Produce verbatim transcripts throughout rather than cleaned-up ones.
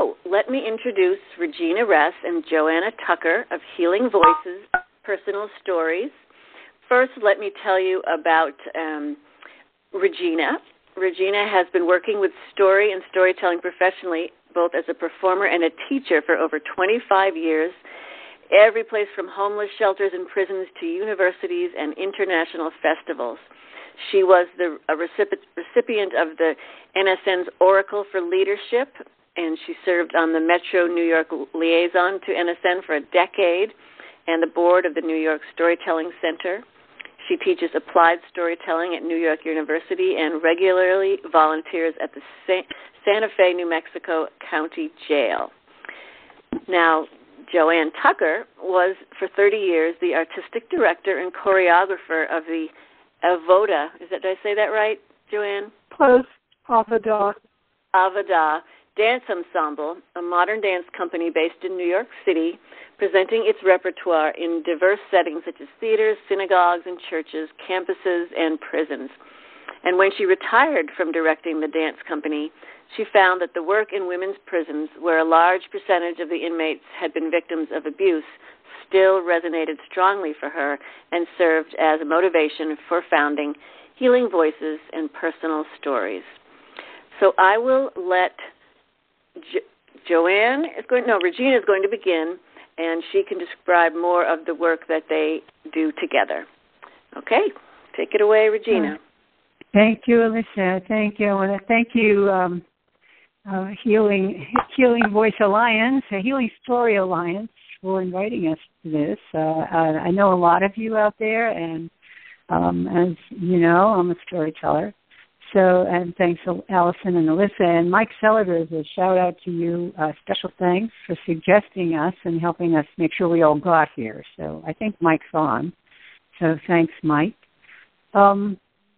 So let me introduce Regina Ress and Joanna Tucker of Healing Voices, Personal Stories. First, let me tell you about um, Regina. Regina has been working with story and storytelling professionally, both as a performer and a teacher for over twenty-five years, every place from homeless shelters and prisons to universities and international festivals. She was the a recipient of the N S N's Oracle for Leadership, and she served on the Metro New York liaison to N S N for a decade and the board of the New York Storytelling Center. She teaches applied storytelling at New York University and regularly volunteers at the Santa Fe, New Mexico County Jail. Now, Joanne Tucker was, for thirty years, the artistic director and choreographer of the Avoda. Is that, did I say that right, Joanne? Close. Avada. Avada Dance Ensemble, a modern dance company based in New York City, presenting its repertoire in diverse settings such as theaters, synagogues and churches, campuses, and prisons. And when she retired from directing the dance company, she found that the work in women's prisons, where a large percentage of the inmates had been victims of abuse, still resonated strongly for her and served as a motivation for founding Healing Voices and Personal Stories. So I will let jo- Joanne is going, no, Regina is going to begin, and she can describe more of the work that they do together. Okay, take it away, Regina. Thank you, Alicia. Thank you. I want to thank you, um, uh, Healing Healing Voice Alliance, uh, Healing Story Alliance, for inviting us to this. Uh, uh, I know a lot of you out there, and um, as you know, I'm a storyteller. So, and thanks to Allison and Alyssa and Mike Seligers, a shout out to you. Uh, special thanks for suggesting us and helping us make sure we all got here. So I think Mike's on. So thanks, Mike. Um,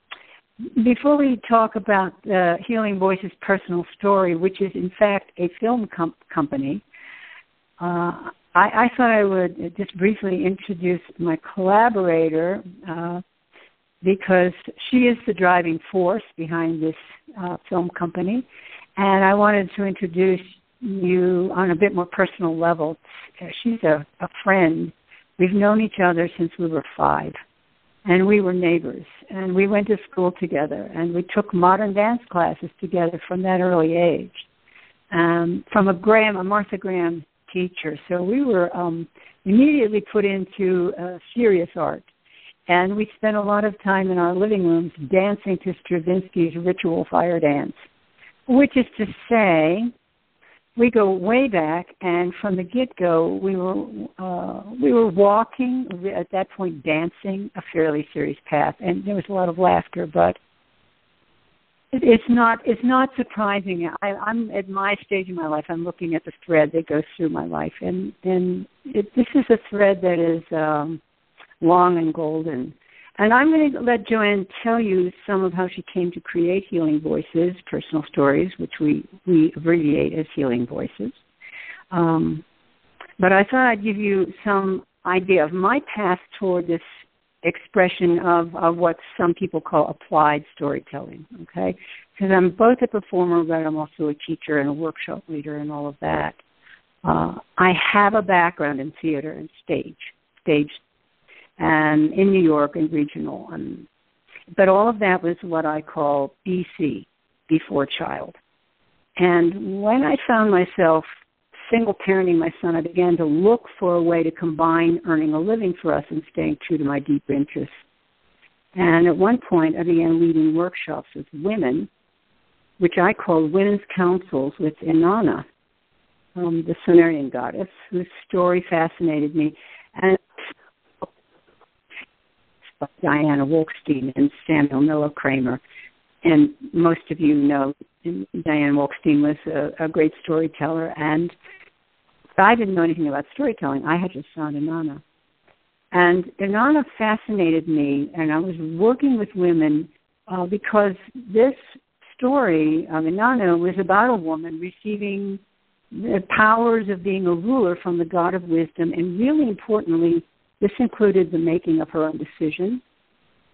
before we talk about uh, Healing Voices Personal Story, which is in fact a film com- company, uh, I, I thought I would just briefly introduce my collaborator, uh, because she is the driving force behind this uh, film company. And I wanted to introduce you on a bit more personal level. She's a, a friend. We've known each other since we were five, and we were neighbors. And we went to school together, and we took modern dance classes together from that early age, um, from a Graham, a Martha Graham teacher. So we were um, immediately put into uh, serious art. And we spent a lot of time in our living rooms dancing to Stravinsky's Ritual Fire Dance, which is to say, we go way back, and from the get-go, we were uh, we were walking, at that point dancing, a fairly serious path, and there was a lot of laughter, but it, it's not it's not surprising. I, I'm at my stage in my life, I'm looking at the thread that goes through my life, and, and it, this is a thread that is Um, long and golden. And I'm going to let Joanne tell you some of how she came to create Healing Voices, Personal Stories, which we, we abbreviate as Healing Voices. Um, but I thought I'd give you some idea of my path toward this expression of, of what some people call applied storytelling, okay? Because I'm both a performer, but I'm also a teacher and a workshop leader and all of that. Uh, I have a background in theater and stage, stage and in New York and regional. And, but all of that was what I call B C, before child. And when I found myself single parenting my son, I began to look for a way to combine earning a living for us and staying true to my deep interests. And at one point, I began leading workshops with women, which I called Women's Councils with Inanna, um, the Sumerian goddess, whose story fascinated me. And Diana Wolkstein and Samuel Noah Kramer. And most of you know Diana Wolkstein was a, a great storyteller, and I didn't know anything about storytelling. I had just found Inanna. And Inanna fascinated me, and I was working with women uh, because this story of Inanna was about a woman receiving the powers of being a ruler from the God of wisdom, and really importantly, this included the making of her own decision,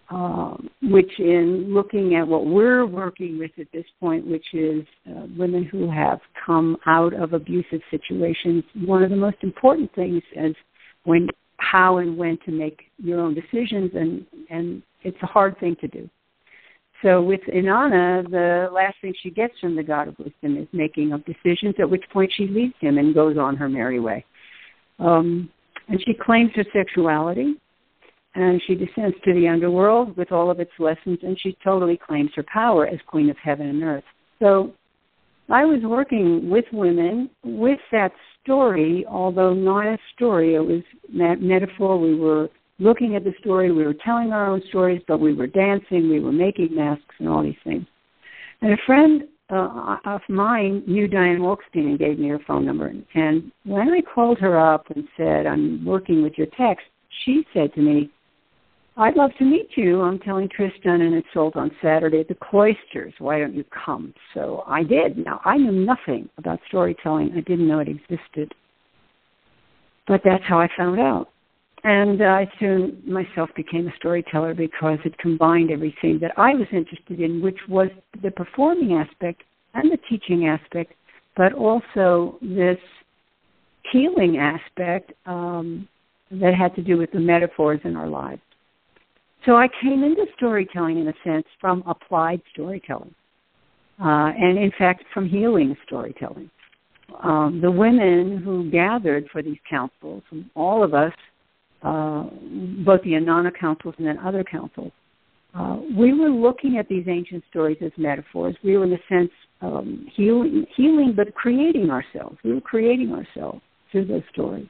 um, which in looking at what we're working with at this point, which is uh, women who have come out of abusive situations, one of the most important things is when, how and when to make your own decisions, and, and it's a hard thing to do. So with Inanna, the last thing she gets from the God of Wisdom is making of decisions, at which point she leaves him and goes on her merry way. Um, and she claims her sexuality, and she descends to the underworld with all of its lessons, and she totally claims her power as Queen of Heaven and Earth. So I was working with women with that story, although not a story. It was that metaphor. We were looking at the story. We were telling our own stories, but we were dancing. We were making masks and all these things. And a friend uh, of mine knew Diane Wolkstein and gave me her phone number. And when I called her up and said, I'm working with your text, she said to me, I'd love to meet you. I'm telling Tristan, and it's sold on Saturday at the Cloisters. Why don't you come? So I did. Now, I knew nothing about storytelling. I didn't know it existed. But that's how I found out. And uh, I soon myself became a storyteller because it combined everything that I was interested in, which was the performing aspect and the teaching aspect, but also this healing aspect um, that had to do with the metaphors in our lives. So I came into storytelling, in a sense, from applied storytelling, uh, and, in fact, from healing storytelling. Um, the women who gathered for these councils, all of us, uh, both the Inanna councils and then other councils, uh, we were looking at these ancient stories as metaphors. We were, in a sense, um, healing, healing, but creating ourselves. We were creating ourselves through those stories.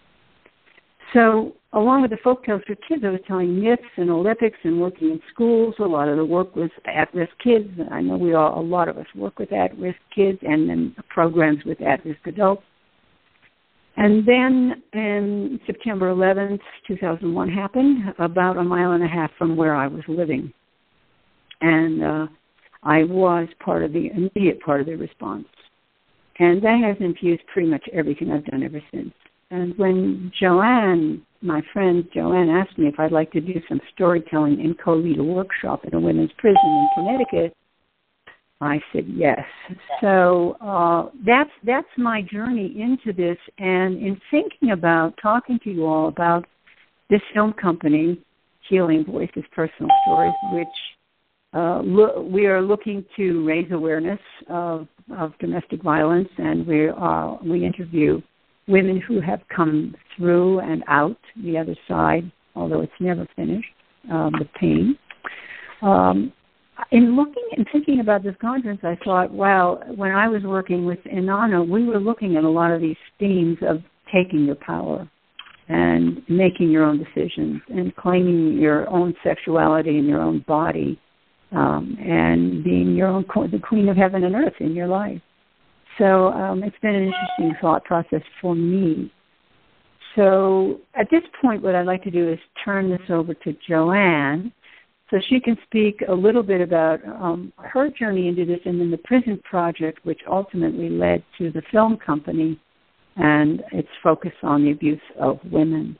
So along with the folktales for kids, I was telling myths and Olympics and working in schools. A lot of the work was at-risk kids. I know we all, a lot of us work with at-risk kids, and then programs with at-risk adults. And then in September eleventh, two thousand one happened, about a mile and a half from where I was living. And uh, I was part of the immediate part of the response. And that has infused pretty much everything I've done ever since. And when Joanne, my friend Joanne, asked me if I'd like to do some storytelling and co-lead a workshop in a women's prison in Connecticut, I said yes. So uh, that's that's my journey into this. And in thinking about, talking to you all about this film company, Healing Voices Personal Stories, which uh, lo- we are looking to raise awareness of, of domestic violence, and we are we interview women who have come through and out the other side, although it's never finished, um, the pain. Um, in looking and thinking about this conference, I thought, wow, when I was working with Inanna, we were looking at a lot of these themes of taking your power and making your own decisions and claiming your own sexuality and your own body um, and being your own the queen of heaven and earth in your life. So um, it's been an interesting thought process for me. So at this point, what I'd like to do is turn this over to Joanne so she can speak a little bit about um, her journey into this and then the prison project, which ultimately led to the film company and its focus on the abuse of women.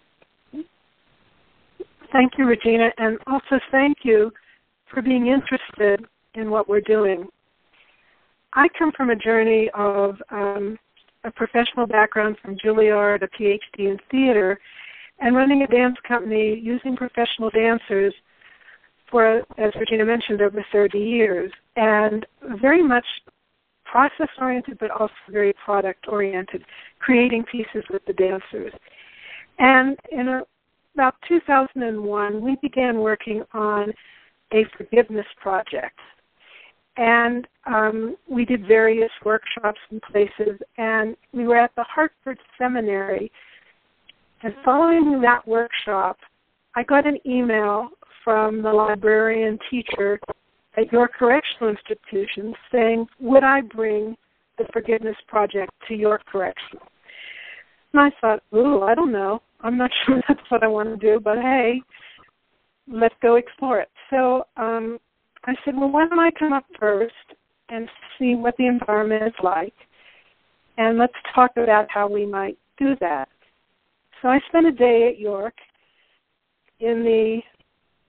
Thank you, Regina, and also thank you for being interested in what we're doing. I come from a journey of um, a professional background from Juilliard, a P H D in theater, and running a dance company using professional dancers for, as Regina mentioned, over thirty years, and very much process-oriented but also very product-oriented, creating pieces with the dancers. And in a, about two thousand one, we began working on a forgiveness project. And um, we did various workshops and places, and we were at the Hartford Seminary. And following that workshop, I got an email from the librarian teacher at your correctional institution saying, would I bring the Forgiveness Project to your correctional? And I thought, ooh, I don't know. I'm not sure that's what I want to do, but hey, let's go explore it. So um, I said, well, why don't I come up first and see what the environment is like, and let's talk about how we might do that. So I spent a day at York in the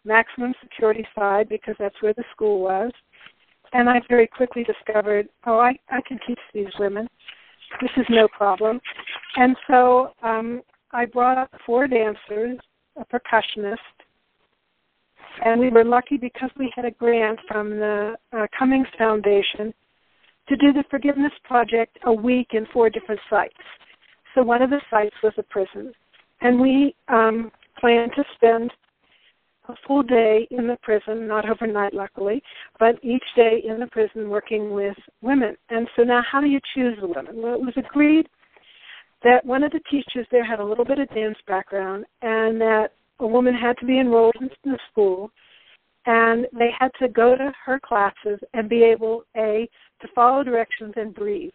maximum security side because that's where the school was. And I very quickly discovered, oh, I, I can teach these women. This is no problem. And so um, I brought up four dancers, a percussionist, and we were lucky because we had a grant from the uh, Cummings Foundation to do the Forgiveness Project a week in four different sites. So one of the sites was a prison. And we um, planned to spend a full day in the prison, not overnight luckily, but each day in the prison working with women. And so now how do you choose the women? Well, it was agreed that one of the teachers there had a little bit of dance background and that a woman had to be enrolled in the school and they had to go to her classes and be able, A, to follow directions and breathe.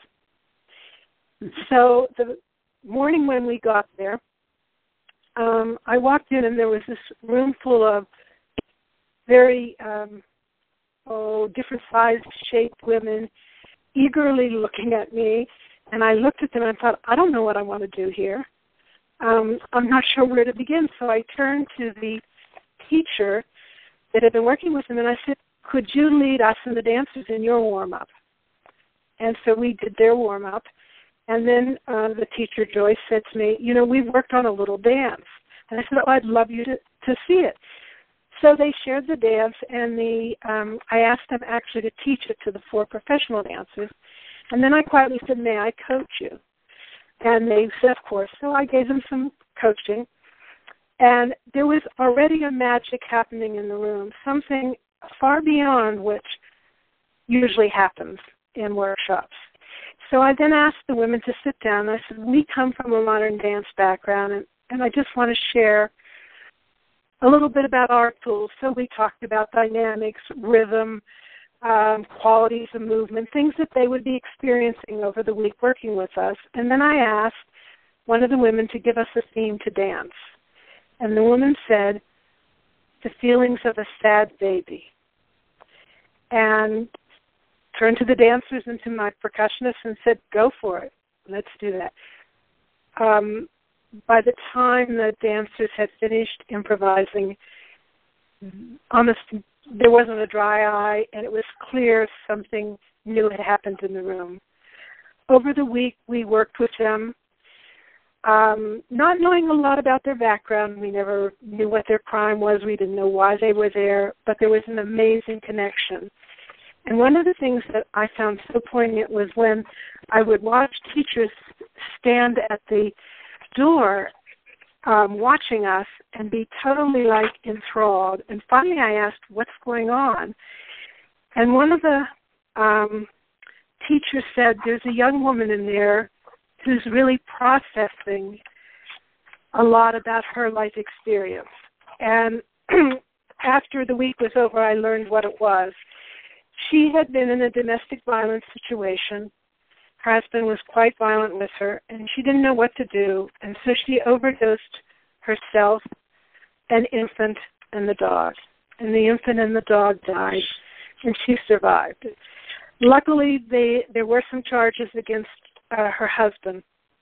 So the morning when we got there, Um, I walked in and there was this room full of very, um, oh, different sized, shaped women eagerly looking at me. And I looked at them and thought, I don't know what I want to do here. Um, I'm not sure where to begin. So I turned to the teacher that had been working with them and I said, could you lead us and the dancers in your warm-up? And so we did their warm-up. And then uh, the teacher, Joyce, said to me, you know, we've worked on a little dance. And I said, oh, I'd love you to, to see it. So they shared the dance, and the um, I asked them actually to teach it to the four professional dancers. And then I quietly said, may I coach you? And they said, of course. So I gave them some coaching. And there was already a magic happening in the room, something far beyond which usually happens in workshops. So I then asked the women to sit down. I said, we come from a modern dance background, and, and I just want to share a little bit about our tools. So we talked about dynamics, rhythm, um, qualities of movement, things that they would be experiencing over the week working with us. And then I asked one of the women to give us a theme to dance. And the woman said, the feelings of a sad baby. And turned to the dancers and to my percussionist and said, go for it. Let's do that. Um, by the time the dancers had finished improvising, almost there wasn't a dry eye, and it was clear something new had happened in the room. Over the week, we worked with them, um, not knowing a lot about their background. We never knew what their crime was. We didn't know why they were there, but there was an amazing connection. And one of the things that I found so poignant was when I would watch teachers stand at the door um, watching us and be totally, like, enthralled. And finally I asked, what's going on? And one of the um, teachers said, there's a young woman in there who's really processing a lot about her life experience. And after the week was over, I learned what it was. She had been in a domestic violence situation. Her husband was quite violent with her, and she didn't know what to do, and so she overdosed herself, an infant, and the dog. And the infant and the dog died, and she survived. Luckily, they, there were some charges against uh, her husband,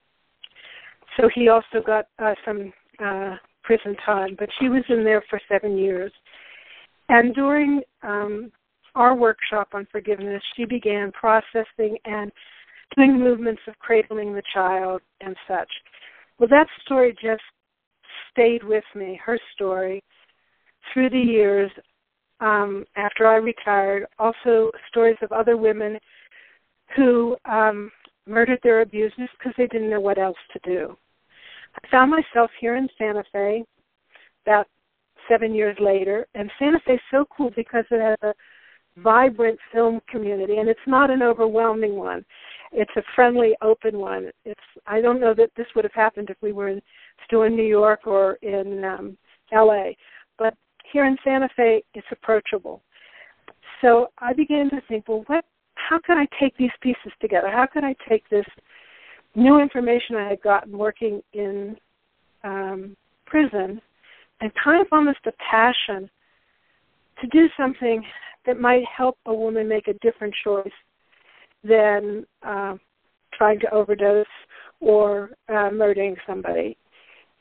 so he also got uh, some uh, prison time, but she was in there for seven years. And during um, our workshop on forgiveness, she began processing and doing movements of cradling the child and such. Well, that story just stayed with me, her story, through the years um, after I retired. Also stories of other women who um, murdered their abusers because they didn't know what else to do. I found myself here in Santa Fe about seven years later, and Santa Fe is so cool because it has a vibrant film community, and it's not an overwhelming one. It's a friendly, open one. It's I don't know that this would have happened if we were in, still in New York or in um, L A, but here in Santa Fe, it's approachable. So I began to think, well, what? How can I take these pieces together? How can I take this new information I had gotten working in um, prison and kind of almost a passion to do something that might help a woman make a different choice than uh, trying to overdose or uh, murdering somebody.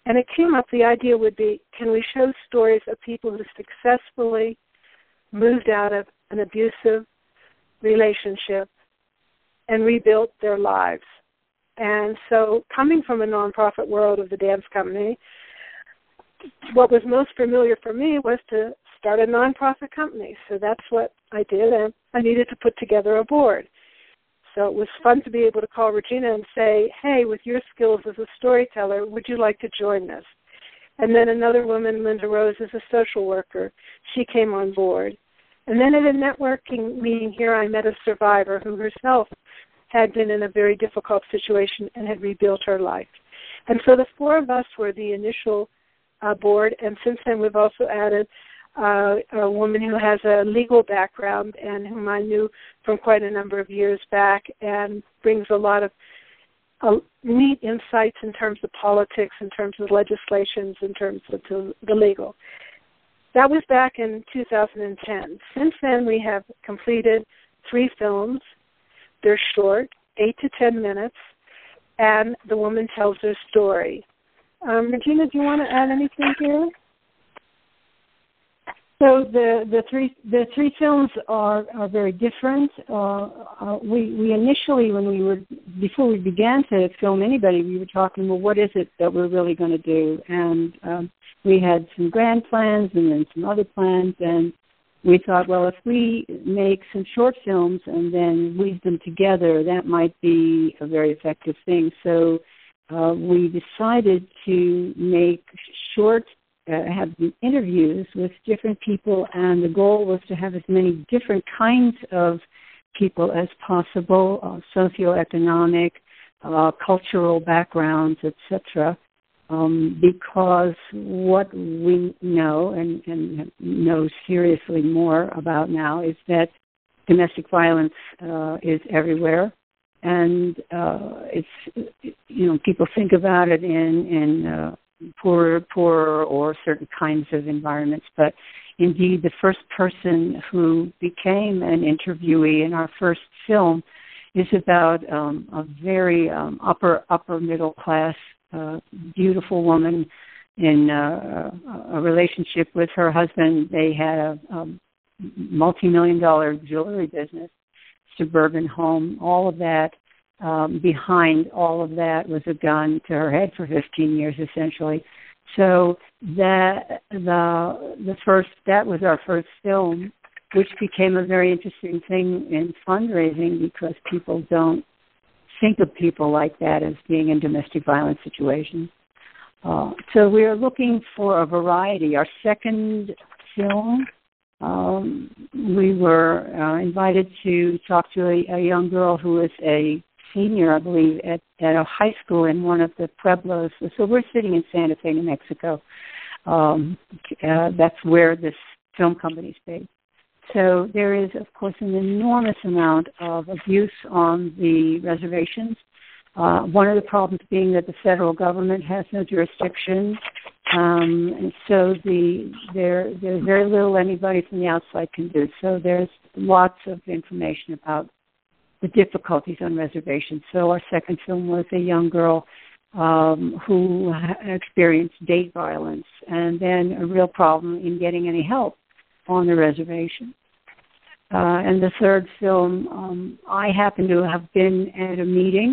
And it came up, the idea would be, can we show stories of people who successfully moved out of an abusive relationship and rebuilt their lives? And so coming from a nonprofit world of the dance company, what was most familiar for me was to start a nonprofit company. So that's what I did, and I needed to put together a board. So it was fun to be able to call Regina and say, hey, with your skills as a storyteller, would you like to join this? And then another woman, Linda Rose, is a social worker. She came on board. And then at a networking meeting here, I met a survivor who herself had been in a very difficult situation and had rebuilt her life. And so the four of us were the initial uh, board, and since then we've also added uh, a woman who has a legal background and whom I knew from quite a number of years back and brings a lot of uh, neat insights in terms of politics, in terms of legislations, in terms of the, the legal. That was back in two thousand ten. Since then, we have completed three films. They're short, eight to ten minutes, and the woman tells her story. Um, Regina, do you want to add anything here? So the, the three the three films are, are very different. Uh, uh, we we initially, when we were before we began to film anybody, we were talking, well, what is it that we're really going to do? And um, we had some grand plans and then some other plans, and we thought, well, if we make some short films and then weave them together, that might be a very effective thing. So uh, we decided to make short Uh, have interviews with different people, and the goal was to have as many different kinds of people as possible, uh, socioeconomic, uh, cultural backgrounds, et cetera, um, because what we know and, and know seriously more about now is that domestic violence uh, is everywhere, and uh, it's, you know, people think about it in, in uh, poorer, poorer, or certain kinds of environments. But indeed, the first person who became an interviewee in our first film is about um, a very um, upper, upper middle class, uh, beautiful woman in uh, a relationship with her husband. They had a, a multi-million dollar jewelry business, suburban home, all of that. Um, behind all of that was a gun to her head for fifteen years, essentially. So that the the first that was our first film, which became a very interesting thing in fundraising because people don't think of people like that as being in domestic violence situations. Uh, so we are looking for a variety. Our second film, um, we were uh, invited to talk to a, a young girl who is a senior, I believe, at, at a high school in one of the pueblos. So we're sitting in Santa Fe, New Mexico. Um, uh, that's where this film company is based. So there is, of course, an enormous amount of abuse on the reservations. Uh, one of the problems being that the federal government has no jurisdiction, um, and so the there there's very little anybody from the outside can do. So there's lots of information about the difficulties on reservations. So our second film was a young girl um, who experienced date violence and then a real problem in getting any help on the reservation. Uh, and the third film, um, I happened to have been at a meeting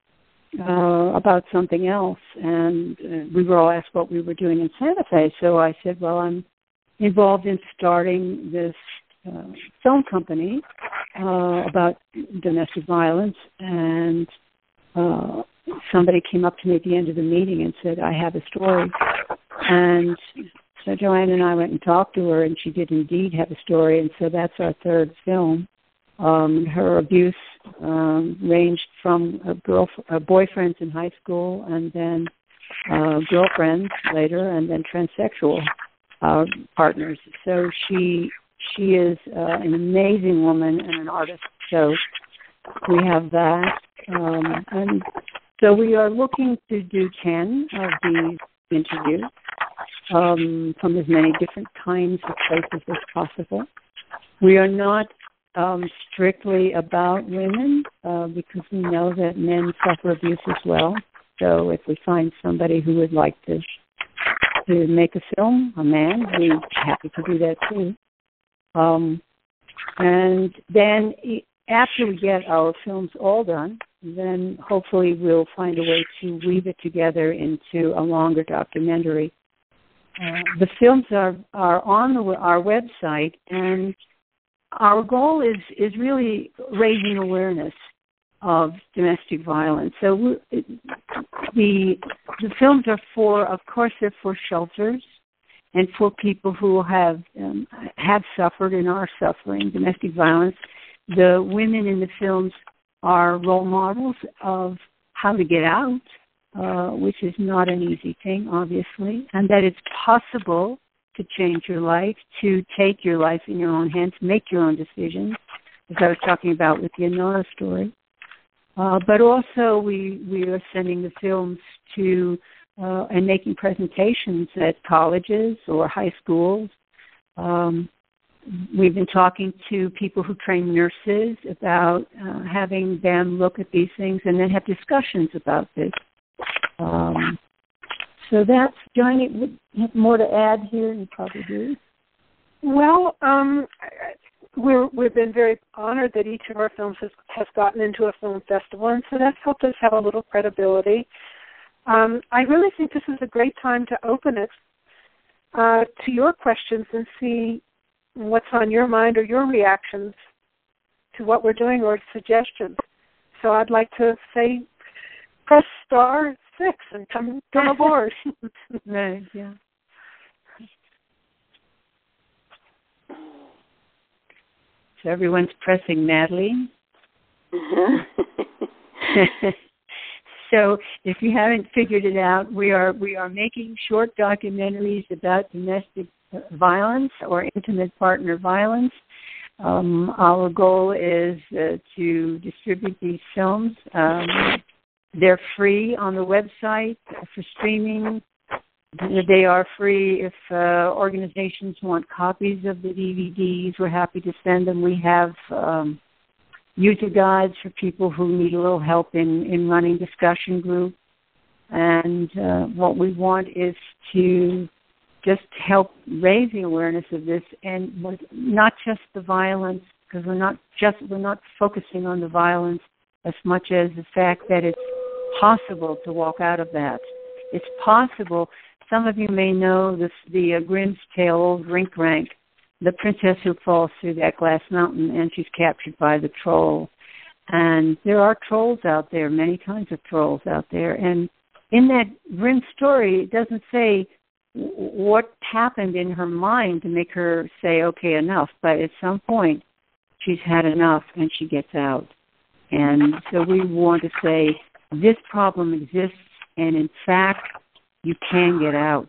uh, about something else, and uh, we were all asked what we were doing in Santa Fe. So I said, well, I'm involved in starting this uh, film company Uh, about domestic violence, and uh, somebody came up to me at the end of the meeting and said, I have a story. And so Joanne and I went and talked to her, and she did indeed have a story, and so that's our third film. Um, her abuse um, ranged from a girl, a boyfriends in high school, and then uh, girlfriends later, and then transsexual uh, partners. So she She is uh, an amazing woman and an artist, so we have that. Um, and so we are looking to do ten of these interviews um, from as many different kinds of places as possible. We are not um, strictly about women uh, because we know that men suffer abuse as well. So if we find somebody who would like to to make a film, a man, we're happy to do that too. Um, and then after we get our films all done, then hopefully we'll find a way to weave it together into a longer documentary. Uh, the films are, are on the, our website, and our goal is, is really raising awareness of domestic violence. So we, the the films are for, of course, they're for shelters and for people who have um, have suffered and are suffering domestic violence. The women in the films are role models of how to get out, uh, which is not an easy thing, obviously, and that it's possible to change your life, to take your life in your own hands, make your own decisions, as I was talking about with the Anara story. Uh, but also we, we are sending the films to uh, and making presentations at colleges or high schools. Um, we've been talking to people who train nurses about uh, having them look at these things and then have discussions about this. Um, so that's, Johnny, would you have more to add here? You probably do. Well, um, we're, we've been very honored that each of our films has, has gotten into a film festival, and so that's helped us have a little credibility. Um, I really think this is a great time to open it uh, to your questions and see what's on your mind or your reactions to what we're doing or suggestions. So I'd like to say press star six and come, come aboard. Right, yeah. So everyone's pressing Natalie. So if you haven't figured it out, we are we are making short documentaries about domestic violence or intimate partner violence. Um, our goal is uh, to distribute these films. Um, they're free on the website for streaming. They are free if uh, organizations want copies of the D V Ds. We're happy to send them. We have um, user guides for people who need a little help in, in running discussion groups. And uh, what we want is to just help raise the awareness of this, and not just the violence, because we're not just we're not focusing on the violence as much as the fact that it's possible to walk out of that. It's possible. Some of you may know this, the uh, Grimm's Tale, Old Rink Rank, the princess who falls through that glass mountain and she's captured by the troll. And there are trolls out there, many kinds of trolls out there. And in that Grimm story, it doesn't say what happened in her mind to make her say, okay, enough. But at some point, she's had enough and she gets out. And so we want to say this problem exists, and in fact, you can get out.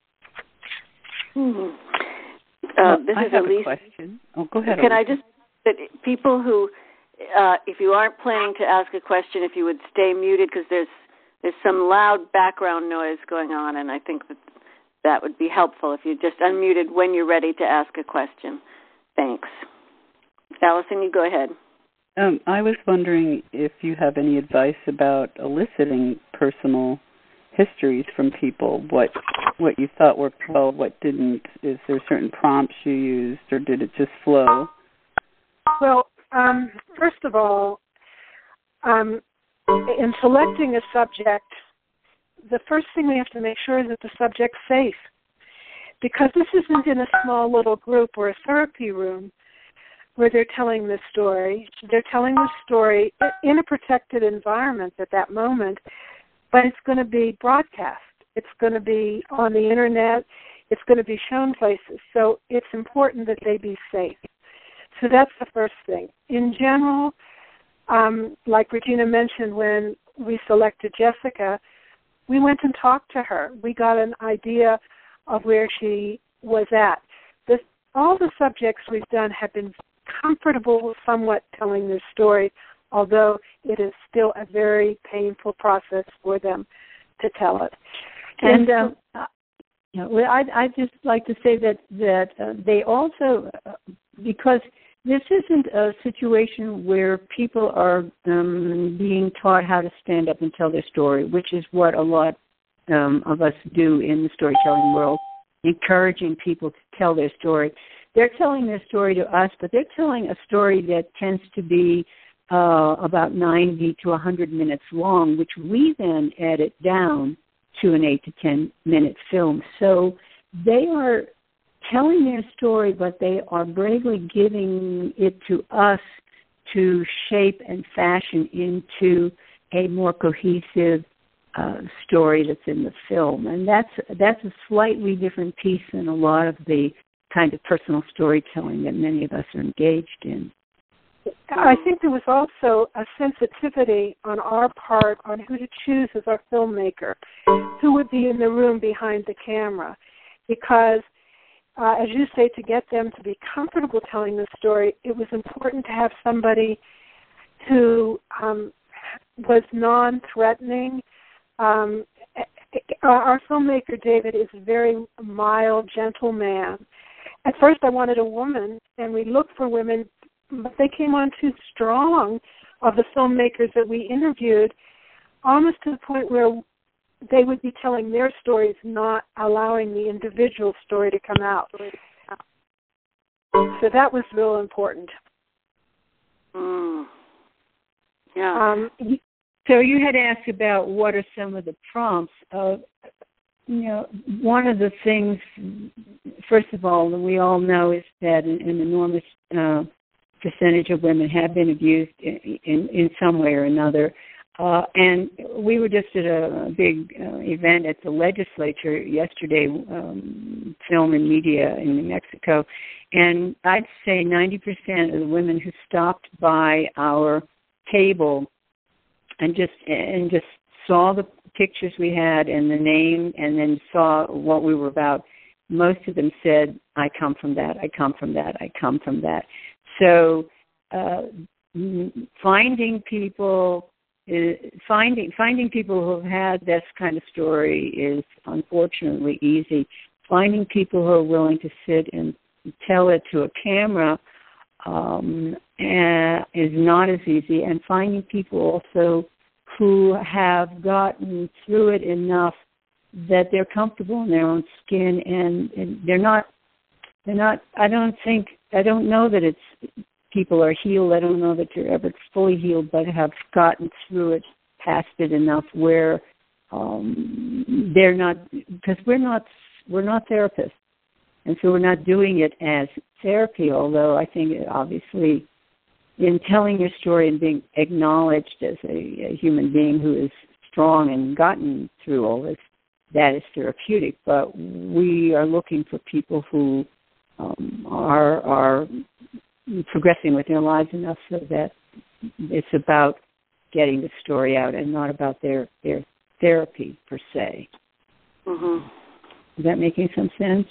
Hmm. Uh, this I is have Elise. a question. Oh, go ahead. Can Elise. I just, that people who, uh, if you aren't planning to ask a question, if you would stay muted, because there's there's some loud background noise going on, and I think that that would be helpful if you just unmuted when you're ready to ask a question. Thanks. Allison, you go ahead. Um, I was wondering if you have any advice about eliciting personal histories from people, what what you thought worked well, what didn't. Is there certain prompts you used, or did it just flow? Well, um, first of all, um, in selecting a subject, the first thing we have to make sure is that the subject's safe, because this isn't in a small little group or a therapy room where they're telling this story. They're telling this story in a protected environment at that moment, but it's going to be broadcast. It's going to be on the Internet. It's going to be shown places. So it's important that they be safe. So that's the first thing. In general, um, like Regina mentioned, when we selected Jessica, we went and talked to her. We got an idea of where she was at. This, all the subjects we've done have been comfortable somewhat telling their story, although it is still a very painful process for them to tell it. And, and um, uh, you know, I'd, I'd just like to say that, that uh, they also, uh, because this isn't a situation where people are um, being taught how to stand up and tell their story, which is what a lot um, of us do in the storytelling world, encouraging people to tell their story. They're telling their story to us, but they're telling a story that tends to be uh, about ninety to one hundred minutes long, which we then edit down to an eight to ten minute film. So they are telling their story, but they are bravely giving it to us to shape and fashion into a more cohesive uh, story that's in the film. And that's that's a slightly different piece than a lot of the kind of personal storytelling that many of us are engaged in. I think there was also a sensitivity on our part on who to choose as our filmmaker, who would be in the room behind the camera, because Uh, as you say, to get them to be comfortable telling the story, it was important to have somebody who um, was non-threatening. Um, our filmmaker, David, is a very mild, gentle man. At first I wanted a woman, and we looked for women, but they came on too strong of the filmmakers that we interviewed, almost to the point where they would be telling their stories, not allowing the individual story to come out. So that was real important. Mm. Yeah. Um, so you had asked about what are some of the prompts. Uh, you know, one of the things, first of all, that we all know is that an, an enormous uh, percentage of women have been abused in, in, in some way or another. Uh, and we were just at a, a big uh, event at the legislature yesterday, um, Film and Media in New Mexico, and I'd say ninety percent of the women who stopped by our table and just and just saw the pictures we had and the name and then saw what we were about, most of them said, I come from that, I come from that, I come from that. So uh, finding people... Finding finding people who have had this kind of story is unfortunately easy. Finding people who are willing to sit and tell it to a camera um, uh, is not as easy. And finding people also who have gotten through it enough that they're comfortable in their own skin, and, and they're not. They're not. I don't think. I don't know that it's. People are healed. I don't know that you're ever fully healed, but have gotten through it, past it enough where um, they're not, because we're not we're not therapists, and so we're not doing it as therapy. Although I think it obviously, in telling your story and being acknowledged as a, a human being who is strong and gotten through all this, that is therapeutic. But we are looking for people who um, are are. progressing with their lives enough so that it's about getting the story out and not about their, their therapy per se. Mm-hmm. Is that making some sense?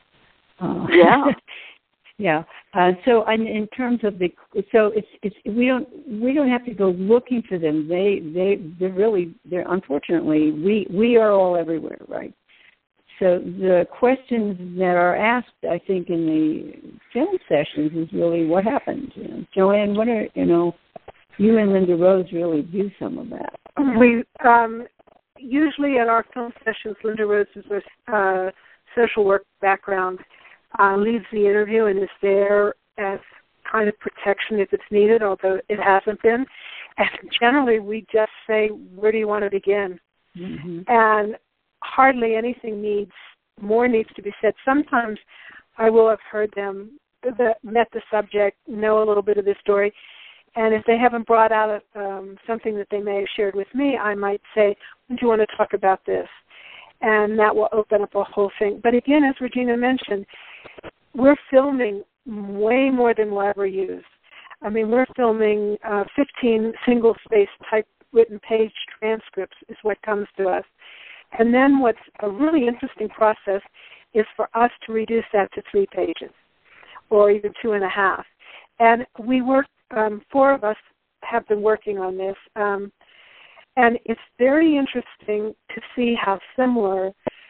Uh, yeah. yeah. Uh, so in, in terms of the, so it's it's we don't we don't have to go looking for them. They they they're really they're unfortunately we we are all everywhere, right? So the questions that are asked, I think, in the film sessions is really what happened. You know, Joanne, what are, you know, you and Linda Rose really do some of that. We um, usually at our film sessions, Linda Rose is a uh, social work background, uh, leads the interview and is there as kind of protection if it's needed, although it hasn't been. And generally we just say, where do you want to begin? Mm-hmm. And hardly anything needs, more needs to be said. Sometimes I will have heard them, that met the subject, know a little bit of the story, and if they haven't brought out a, um, something that they may have shared with me, I might say, do you want to talk about this? And that will open up a whole thing. But again, as Regina mentioned, we're filming way more than we'll ever use. I mean, we're filming uh, fifteen single-space typewritten page transcripts is what comes to us. And then what's a really interesting process is for us to reduce that to three pages or even two and a half. And we work, um, four of us have been working on this, um, and it's very interesting to see how similar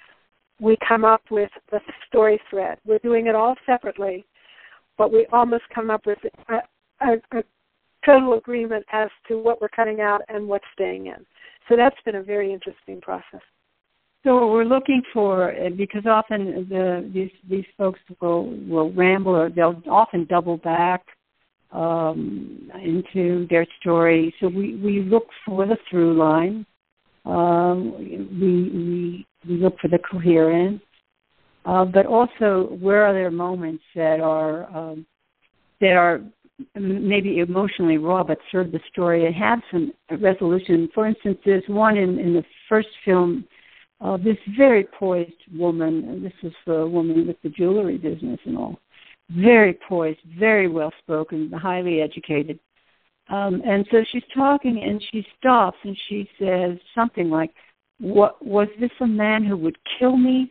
we come up with the story thread. We're doing it all separately, but we almost come up with a, a, a total agreement as to what we're cutting out and what's staying in. So that's been a very interesting process. So what we're looking for, because often the these these folks will will ramble, or they'll often double back um, into their story. So we, we look for the through line. Um, we, we we look for the coherence, uh, but also where are there moments that are um, that are maybe emotionally raw but serve the story and have some resolution. For instance, there's one in, in the first film. Uh, this very poised woman, and this is the woman with the jewelry business and all, very poised, very well-spoken, highly educated. Um, and so she's talking, and she stops, and she says something like, "What was this a man who would kill me?"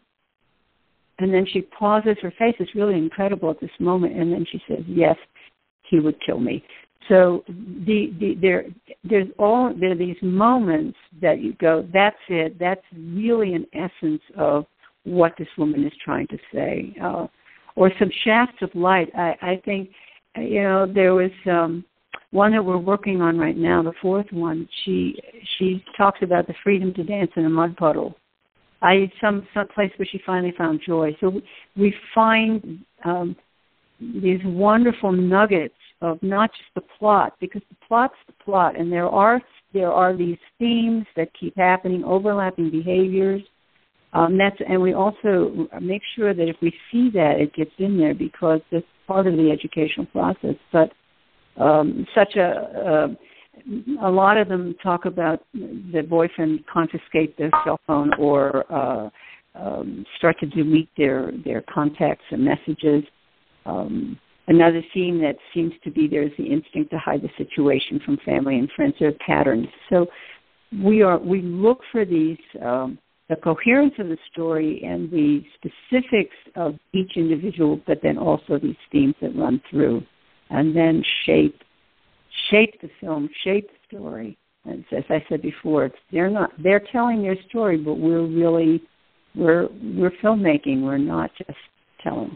And then she pauses. Her face is really incredible at this moment, and then she says, "Yes, he would kill me." So the, the, there, there's all there are these moments that you go, that's it. That's really an essence of what this woman is trying to say. Uh, or some shafts of light. I, I think, you know, there was um, one that we're working on right now, the fourth one. She she talks about the freedom to dance in a mud puddle. I some some place where she finally found joy. So we, we find um, these wonderful nuggets of not just the plot, because the plot's the plot, and there are there are these themes that keep happening, overlapping behaviors. Um, that's and we also make sure that if we see that, it gets in there, because it's part of the educational process. But um, such a, a a lot of them talk about the boyfriend confiscate their cell phone or uh, um, start to delete their their contacts and messages. Um, Another theme that seems to be there is the instinct to hide the situation from family and friends. There are patterns. So we are we look for these um, the coherence of the story and the specifics of each individual, but then also these themes that run through, and then shape shape the film, shape the story. And as I said before, it's, they're not they're telling their story, but we're really we're we're filmmaking. We're not just telling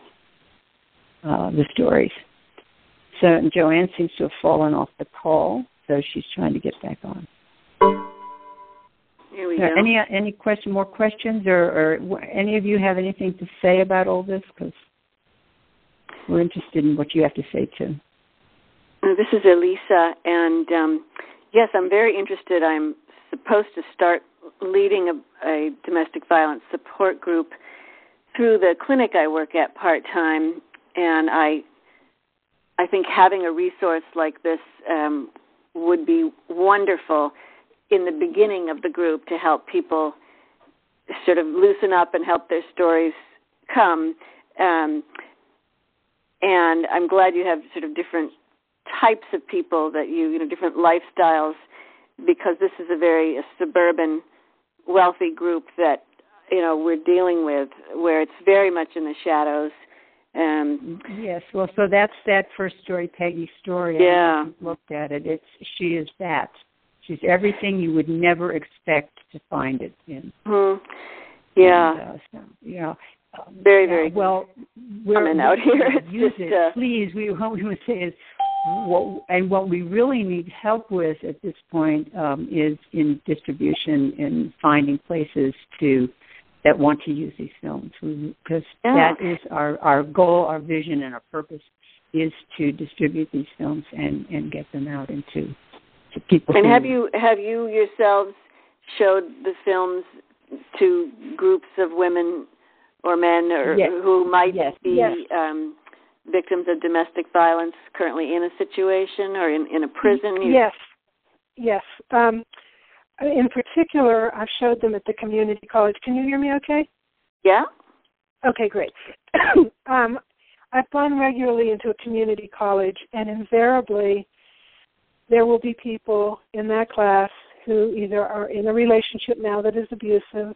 Uh, the stories. So Joanne seems to have fallen off the call, so she's trying to get back on. Here we go. Any any question, more questions, or, or any of you have anything to say about all this? Because we're interested in what you have to say too. This is Elisa, and um, yes, I'm very interested. I'm supposed to start leading a, a domestic violence support group through the clinic I work at part-time. And I I think having a resource like this um, would be wonderful in the beginning of the group to help people sort of loosen up and help their stories come. Um, and I'm glad you have sort of different types of people that you, you know, different lifestyles, because this is a very a suburban, wealthy group that, you know, we're dealing with, where it's very much in the shadows. Um, yes, well, so that's that first story, Peggy's story. Yeah. I looked at it. It's she is that. She's everything you would never expect to find it in. Mm-hmm. Yeah. And, uh, so, you know, um, very, yeah, very well. We're coming out here. Use just, it, uh, please. We what we would say is, what, and what we really need help with at this point um, is in distribution and finding places to. That want to use these films, because yeah. that is our, our goal, our vision, and our purpose is to distribute these films and, and get them out into to people. And who, have you have you yourselves showed the films to groups of women or men or yes. who might yes. be yes. Um, victims of domestic violence, currently in a situation or in, in a prison? You... Yes, yes. Um, In particular, I've showed them at the community college. Can you hear me okay? Yeah. Okay, great. um, I've gone regularly into a community college, and invariably there will be people in that class who either are in a relationship now that is abusive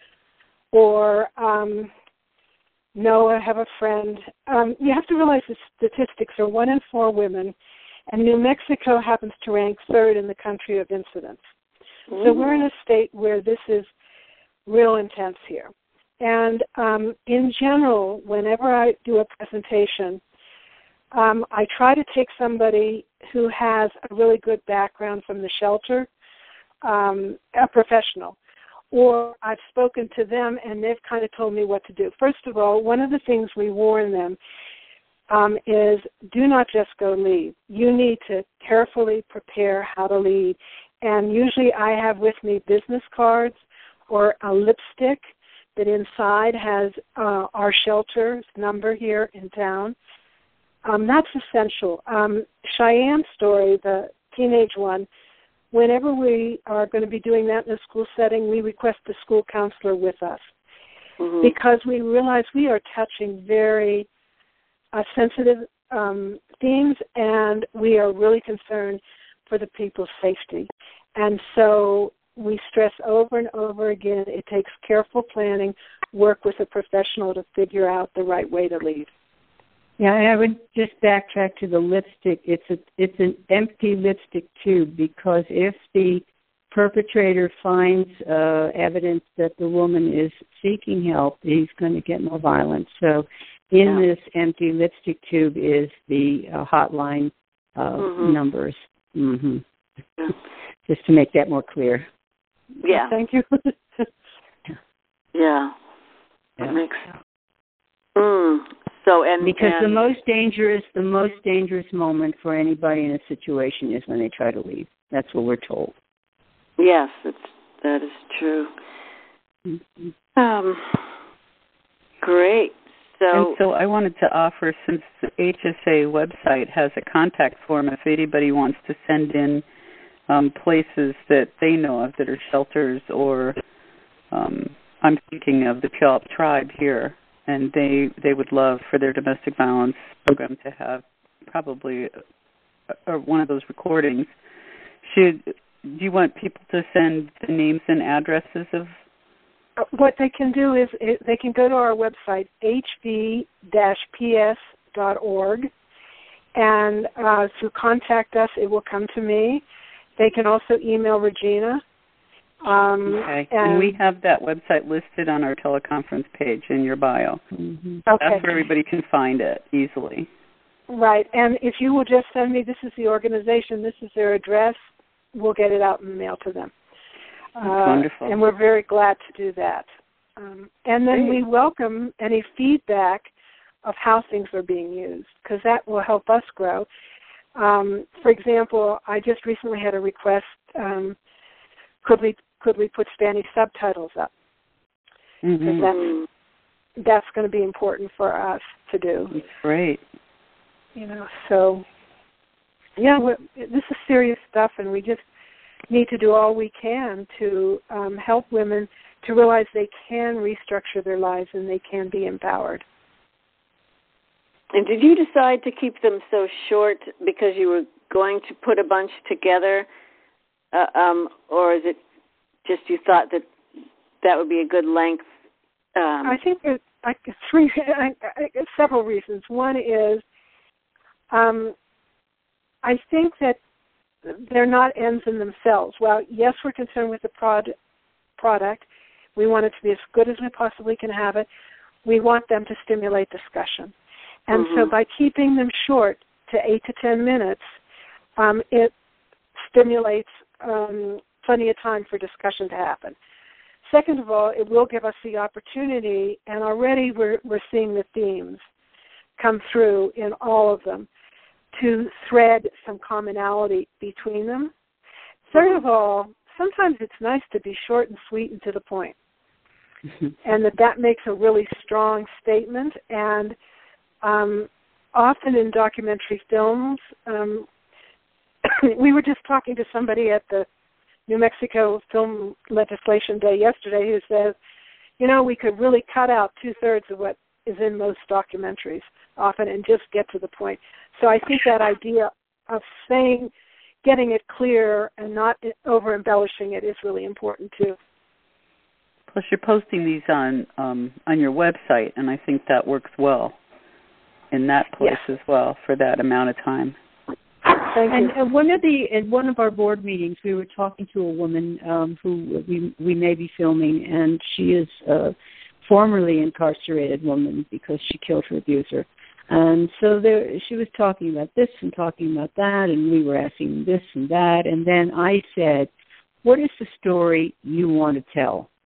or um, know or have a friend. Um, you have to realize the statistics are one in four women, and New Mexico happens to rank third in the country of incidents. So we're in a state where this is real intense here. And um, in general, whenever I do a presentation, um, I try to take somebody who has a really good background from the shelter, um, a professional, or I've spoken to them and they've kind of told me what to do. First of all, one of the things we warn them um, is do not just go lead. You need to carefully prepare how to lead. And usually I have with me business cards or a lipstick that inside has uh, our shelter's number here in town. Um, that's essential. Um, Cheyenne's story, the teenage one, whenever we are going to be doing that in a school setting, we request a school counselor with us mm-hmm. because we realize we are touching very uh, sensitive um, themes, and we are really concerned for the people's safety. And so we stress over and over again, it takes careful planning, work with a professional to figure out the right way to lead. Yeah, and I would just backtrack to the lipstick. It's a it's an empty lipstick tube, because if the perpetrator finds uh, evidence that the woman is seeking help, he's going to get more violent. So in yeah. this empty lipstick tube is the uh, hotline uh, mm-hmm. numbers. Mm-hmm. Yeah. Just to make that more clear. Yeah. Thank you. yeah. That yeah. makes sense. Mm. So, and, because and, the most dangerous, the most dangerous moment for anybody in a situation is when they try to leave. That's what we're told. Yes, it's, that is true. Mm-hmm. Um, great. So, and so I wanted to offer, since the H S A website has a contact form, if anybody wants to send in um, places that they know of that are shelters, or um, I'm thinking of the Puyallup tribe here, and they they would love for their domestic violence program to have probably a, a, one of those recordings. Should do you want people to send the names and addresses of? What they can do is they can go to our website, h v dash p s dot org, and uh, to contact us, it will come to me. They can also email Regina. Um, okay, and, and we have that website listed on our teleconference page in your bio. Mm-hmm. Okay. That's where everybody can find it easily. Right, and if you will just send me, this is the organization, this is their address, we'll get it out in the mail to them. That's uh, wonderful. And we're very glad to do that. Um, and then Great. we welcome any feedback of how things are being used, because that will help us grow. Um, for example, I just recently had a request, um, could we could we put Spanish subtitles up? Mm-hmm. That's, that's going to be important for us to do. That's great. You know, so, yeah, we're, this is serious stuff, and we just need to do all we can to um, help women to realize they can restructure their lives and they can be empowered. And did you decide to keep them so short because you were going to put a bunch together, uh, um, or is it just you thought that that would be a good length? Um, I think there's like three, several reasons. One is um, I think that they're not ends in themselves. Well, yes, we're concerned with the prod, product. We want it to be as good as we possibly can have it. We want them to stimulate discussion. And mm-hmm. so by keeping them short to eight to ten minutes, um, it stimulates um, plenty of time for discussion to happen. Second of all, it will give us the opportunity, and already we're, we're seeing the themes come through in all of them, to thread some commonality between them. Third of all, sometimes it's nice to be short and sweet and to the point, and that that makes a really strong statement. And um, often in documentary films, um, we were just talking to somebody at the New Mexico Film Legislation Day yesterday who says, you know, we could really cut out two-thirds of what is in most documentaries often and just get to the point. So I think that idea of saying, getting it clear and not over-embellishing it is really important too. Plus you're posting these on um, on your website, and I think that works well in that place yes. as well for that amount of time. Thank and, you. and one of the at one of our board meetings, we were talking to a woman um, who we we may be filming, and she is a formerly incarcerated woman because she killed her abuser. And so there, she was talking about this and talking about that, and we were asking this and that. And then I said, what is the story you want to tell?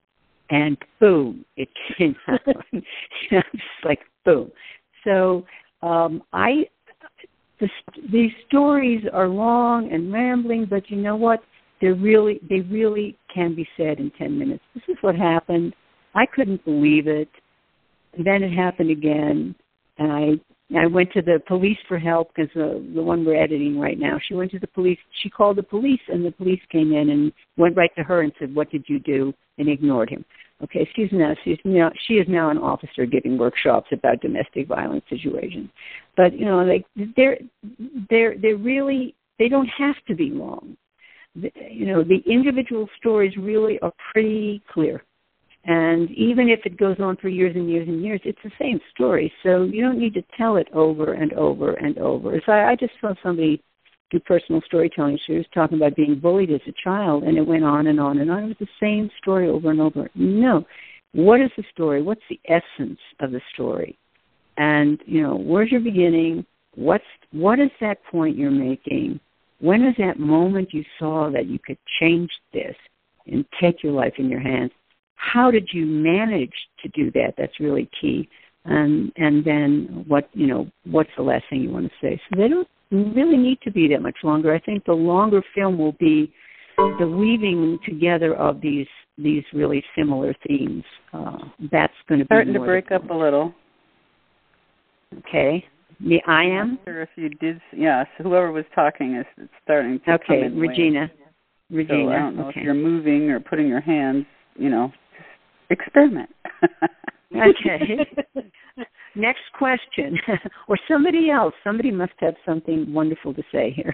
and boom, it came out. It's like boom. So um, I, the, these stories are long and rambling, but you know what? They're really, they really can be said in ten minutes. This is what happened. I couldn't believe it. And then it happened again, and I I went to the police for help because uh, the one we're editing right now, she went to the police. She called the police, and the police came in and went right to her and said, "What did you do?" and ignored him. Okay, she's now she's now she is now an officer giving workshops about domestic violence situations. But you know, like they're they're they're really they don't have to be long. The, you know, the individual stories really are pretty clear. And even if it goes on for years and years and years, it's the same story. So you don't need to tell it over and over and over. So I, I just saw somebody do personal storytelling. She was talking about being bullied as a child, and it went on and on and on. It was the same story over and over. No. What is the story? What's the essence of the story? And, you know, where's your beginning? What's what is that point you're making? When is that moment you saw that you could change this and take your life in your hands? How did you manage to do that? That's really key. And and then what you know, what's the last thing you want to say? So they don't really need to be that much longer. I think the longer film will be the weaving together of these these really similar themes. Uh, that's going to be starting to break up a little. Okay. Me, I am. I'm not sure if you did. Yes, whoever was talking is starting to okay, come in. Okay, Regina. Waves. Regina. So I don't know okay. if you're moving or putting your hands. You know, just experiment. Okay. Next question. Or somebody else. Somebody must have something wonderful to say here.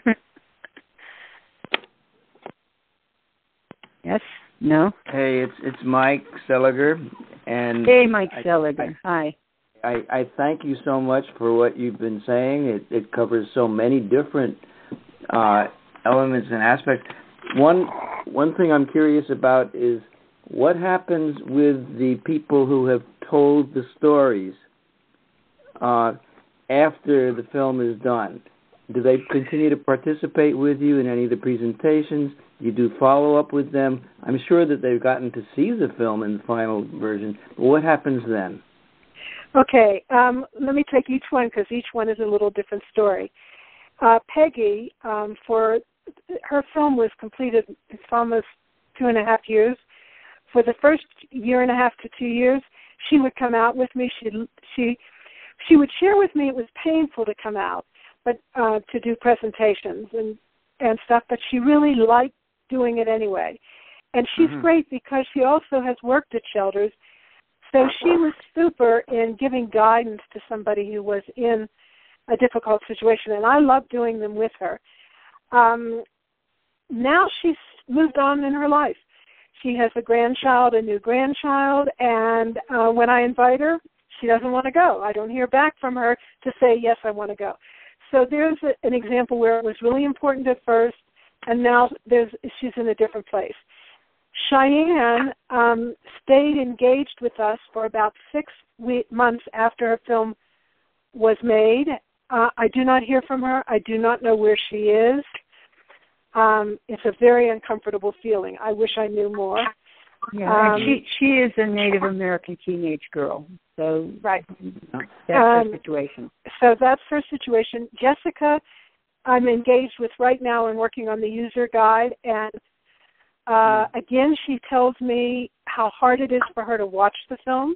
Yes? No? Hey, it's it's Mike Seliger. And hey, Mike I, Seliger. Hi. I, I thank you so much for what you've been saying. It, it covers so many different uh, elements and aspects. One one thing I'm curious about is what happens with the people who have told the stories uh, after the film is done? Do they continue to participate with you in any of the presentations? You do follow-up with them? I'm sure that they've gotten to see the film in the final version, but what happens then? Okay, um, let me take each one because each one is a little different story. Uh, Peggy, um, for her film was completed, it's almost two and a half years. For the first year and a half to two years, she would come out with me. She she she would share with me. It was painful to come out, but uh, to do presentations and and stuff. But she really liked doing it anyway. And she's mm-hmm. great because she also has worked at shelters. So she was super in giving guidance to somebody who was in a difficult situation, and I love doing them with her. Um, now she's moved on in her life. She has a grandchild, a new grandchild, and uh, when I invite her, she doesn't want to go. I don't hear back from her to say, yes, I want to go. So there's a, an example where it was really important at first, and now there's she's in a different place. Cheyenne um, stayed engaged with us for about six week, months after her film was made. Uh, I do not hear from her. I do not know where she is. Um, it's a very uncomfortable feeling. I wish I knew more. Yeah, um, she she is a Native American teenage girl, so right. That's um, her situation. So that's her situation. Jessica, I'm engaged with right now and working on the user guide, and uh, again, she tells me how hard it is for her to watch the film.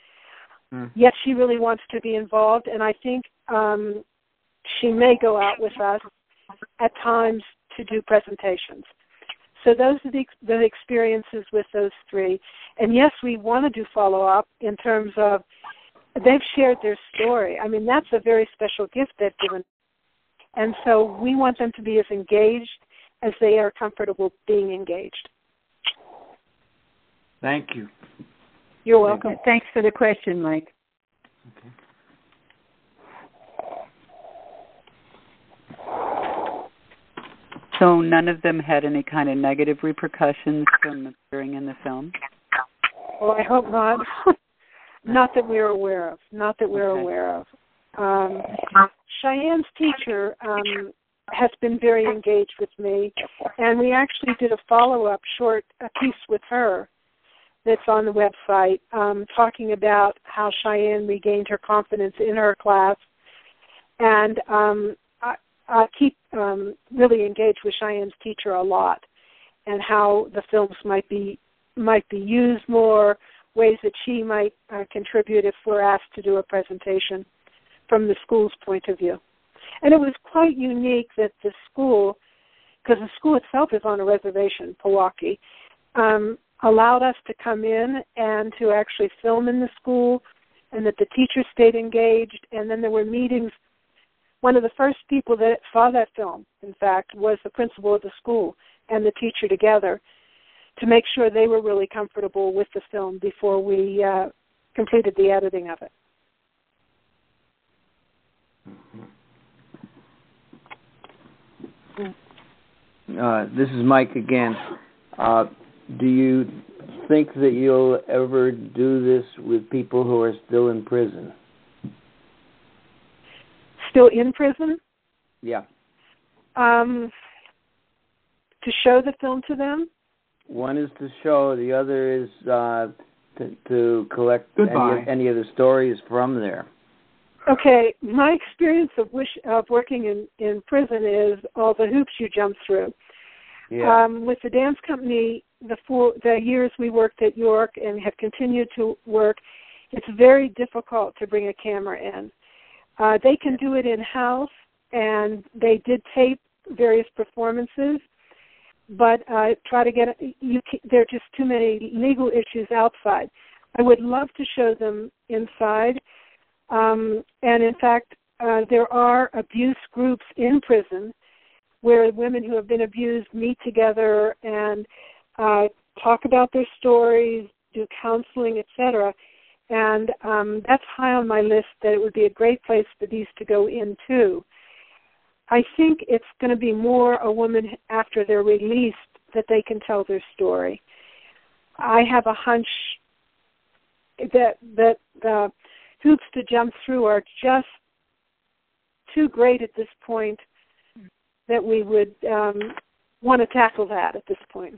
Mm. Yet she really wants to be involved, and I think um, she may go out with us at times to do presentations. So those are the, the experiences with those three. And yes, we want to do follow-up in terms of they've shared their story. I mean, that's a very special gift they've given. And so we want them to be as engaged as they are comfortable being engaged. Thank you. You're welcome. Thanks for the question, Mike. Okay. So none of them had any kind of negative repercussions from appearing in the film? Well, I hope not. Not that we're aware of. Not that we're okay. aware of. Um, Cheyenne's teacher um, has been very engaged with me, and we actually did a follow-up short a piece with her that's on the website, um, talking about how Cheyenne regained her confidence in her class. And um, I, I keep um, really engaged with Cheyenne's teacher a lot, and how the films might be might be used more, ways that she might uh, contribute if we're asked to do a presentation from the school's point of view. And it was quite unique that the school, because the school itself is on a reservation, Pewaukee, um, allowed us to come in and to actually film in the school, and that the teachers stayed engaged, and then there were meetings. One of the first people that saw that film, in fact, was the principal of the school and the teacher together, to make sure they were really comfortable with the film before we uh, completed the editing of it. Uh, this is Mike again. Uh, do you think that you'll ever do this with people who are still in prison? Still in prison? Yeah. Um, to show the film to them? One is to show, the other is uh, to, to collect any of, any of the stories from there. Okay, my experience of wish of working in, in prison is all the hoops you jump through. Yeah. Um, with the dance company, the four, the years we worked at York and have continued to work, it's very difficult to bring a camera in. Uh, they can do it in-house, and they did tape various performances, but uh, try to get you. There are just too many legal issues outside. I would love to show them inside, um, and in fact, uh, there are abuse groups in prison where women who have been abused meet together and uh, talk about their stories, do counseling, et cetera. And um, that's high on my list, that it would be a great place for these to go into. I think it's going to be more a woman after they're released that they can tell their story. I have a hunch that that the hoops to jump through are just too great at this point that we would um, want to tackle that at this point.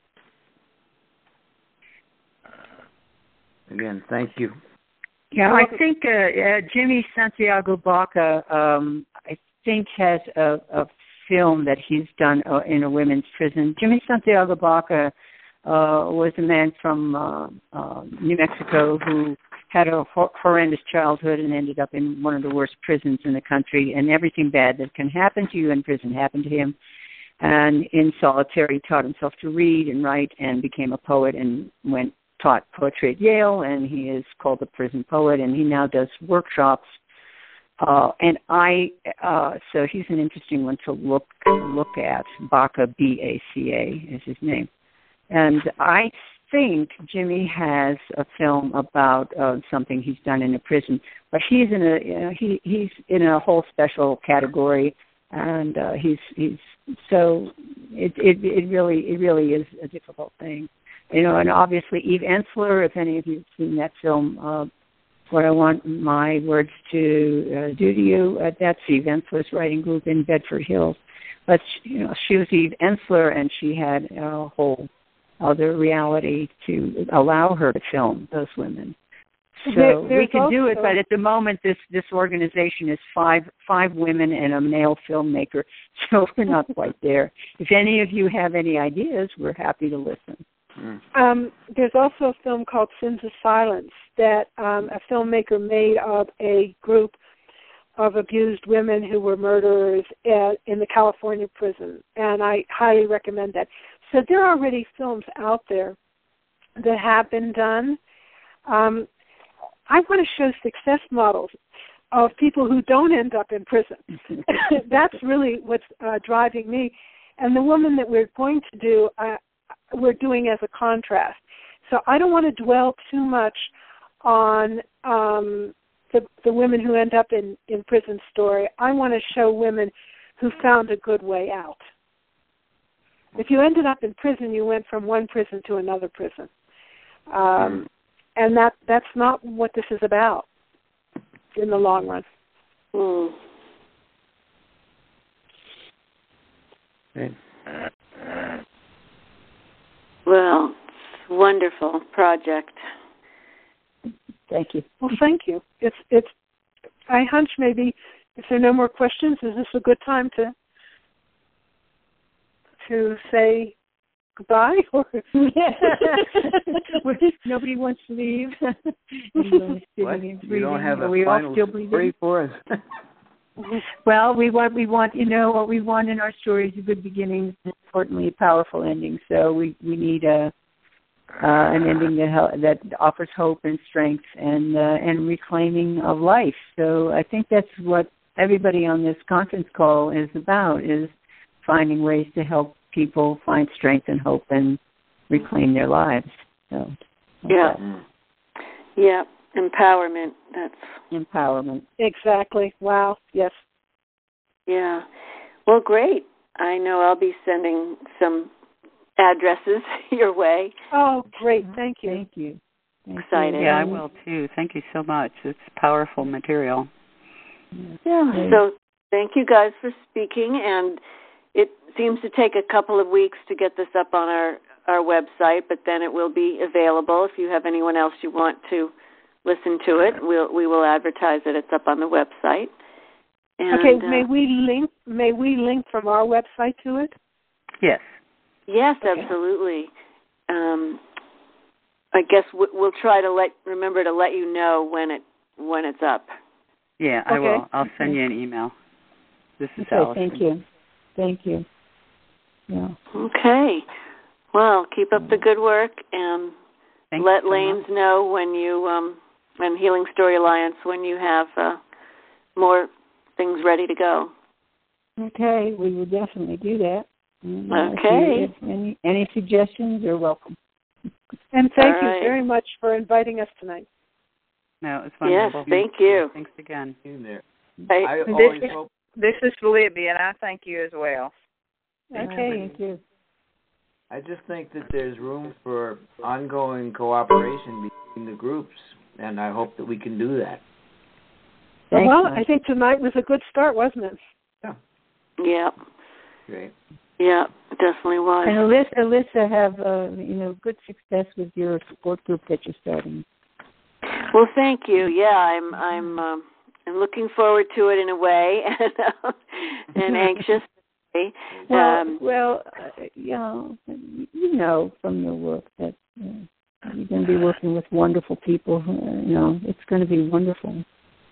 Again, thank you. Yeah, I think uh, uh, Jimmy Santiago Baca, um, I think, has a, a film that he's done uh, in a women's prison. Jimmy Santiago Baca uh, was a man from uh, uh, New Mexico who had a hor- horrendous childhood and ended up in one of the worst prisons in the country, and everything bad that can happen to you in prison happened to him. And in solitary, he taught himself to read and write and became a poet and went taught poetry at Yale, and he is called the prison poet, and he now does workshops. Uh, and I, uh, so he's an interesting one to look look at. Baca, B A C A is his name. And I think Jimmy has a film about uh, something he's done in a prison, but he's in a you know, he he's in a whole special category, and uh, he's he's so it it it really it really is a difficult thing. You know, and obviously Eve Ensler, if any of you have seen that film, uh, What I Want My Words to uh, Do to You, uh, that's Eve Ensler's writing group in Bedford Hills. But, you know, she was Eve Ensler, and she had a whole other reality to allow her to film those women. So there, we can also, do it, but at the moment this, this organization is five five women and a male filmmaker, so we're not quite there. If any of you have any ideas, we're happy to listen. Um, there's also a film called Sins of Silence that um, a filmmaker made of a group of abused women who were murderers at, in the California prison, and I highly recommend that. So there are already films out there that have been done. Um, I want to show success models of people who don't end up in prison. That's really what's uh, driving me. And the woman that we're going to do, uh, we're doing as a contrast. So I don't want to dwell too much on um, the, the women who end up in, in prison story. I want to show women who found a good way out. If you ended up in prison, you went from one prison to another prison. Um, and that that's not what this is about in the long run. Mm. Okay. Well, wonderful project. Thank you. Well, thank you. It's it's. I hunch maybe if there are no more questions, is this a good time to to say goodbye? Or nobody wants to leave. What? You don't have a we final still story for us? Well, we want we want you know what we want in our stories: a good beginning, and importantly, a powerful ending. So we we need a uh, an ending that help, that offers hope and strength and uh, and reclaiming of life. So I think that's what everybody on this conference call is about: is finding ways to help people find strength and hope and reclaim their lives. So yeah, yeah, empowerment. That's empowerment. Exactly. Wow. Yes. Yeah. Well, great. I know I'll be sending some addresses your way. Oh, great. Thank you. Thank you. Thank Excited. You. Yeah, I will too. Thank you so much. It's powerful material. Yeah. So thank you guys for speaking, and it seems to take a couple of weeks to get this up on our, our website, but then it will be available. If you have anyone else you want to listen to it, we'll, we will advertise it. It's up on the website. And, okay, uh, may we link may we link from our website to it? Yes. Yes, okay. absolutely. Um, I guess we'll try to let remember to let you know when it when it's up. Yeah, I okay. will. I'll send you an email. This is okay, Allison. Thank you. Thank you. Yeah. Okay. Well, keep up the good work, and Thank let you so Lanes much. know when you um, and Healing Story Alliance when you have uh, more things ready to go. Okay, we will definitely do that. And, uh, Okay. If you, if any any suggestions are welcome. And thank All you right. very much for inviting us tonight. No, it's Yes, wonderful. thank you. Thanks again. In there. I, I This always is, hope. this is Libby, and I thank you as well. Okay. Thank you. I just think that there's room for ongoing cooperation between the groups, and I hope that we can do that. Thanks, well, Mike. I think tonight was a good start, wasn't it? Yeah. yeah, Great. yeah, it definitely was. And Alyssa, Alyssa, have uh, you know good success with your support group that you're starting. Well, thank you. Yeah, I'm I'm um, I'm looking forward to it in a way, and uh, and anxious. Well, Um, well, uh, you know, you know from your work that uh, you're going to be working with wonderful people. Who, you know, it's going to be wonderful.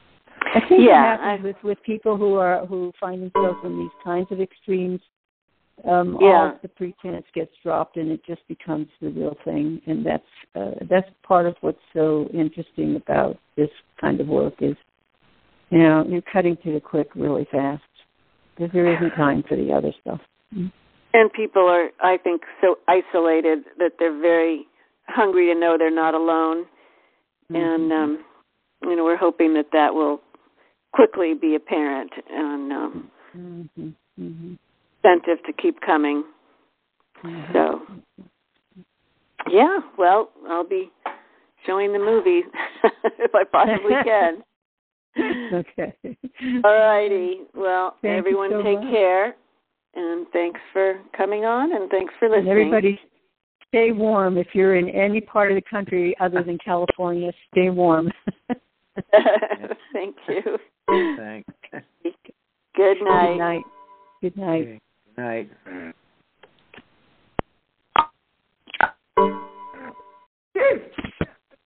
I think Yeah, what happens I- with, with people who are who find themselves in these kinds of extremes, um, Yeah. all of the pretense gets dropped and it just becomes the real thing. And that's uh, that's part of what's so interesting about this kind of work is, you know, you're cutting to the quick really fast because there isn't time for the other stuff. And people are, I think, so isolated that they're very hungry to know they're not alone. Mm-hmm. And, um, you know, we're hoping that that will quickly be apparent and um, Mm-hmm. Mm-hmm. incentive to keep coming. Mm-hmm. So, yeah, well, I'll be showing the movie if I possibly can. Okay. All righty. Well, Thank you everyone so take much. care. And thanks for coming on, and thanks for And listening. everybody stay warm. If you're in any part of the country other than California, stay warm. Thank you. Thanks. Good night. Good night. Good night. Okay. Good night.